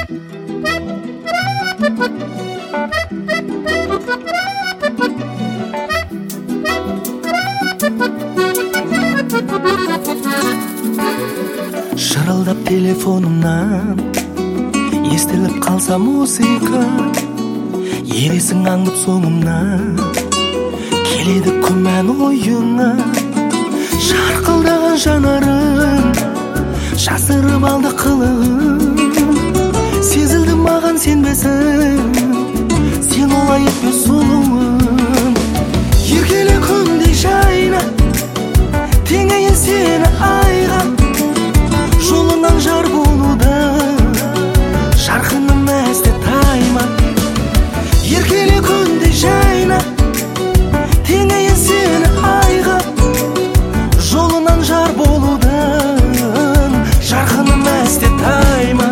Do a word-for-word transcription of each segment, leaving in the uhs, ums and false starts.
Шырылдап телефонумнан естіліп қалса музыка, елесің аңдып соңымнан келеді күмән ойыңа. Шарқылдаған жанарың жасырып алды қылығын, сезілді маған сенбесің, сен олай етпе сұлуын. Еркеле күндей жайна, теңейін сені айға, жолынан жар болуда жарқыным әсте тайма. Еркеле күндей жайна, теңейін сені айға, жолынан жар болудан жарқыным әсте тайма.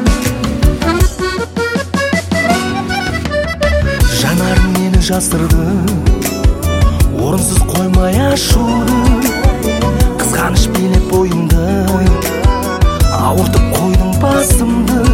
Жанарың мені жасырды, орынсыз қоймай ашуды, қызғаныш билеп бойымды ауыртып қойдың басымды.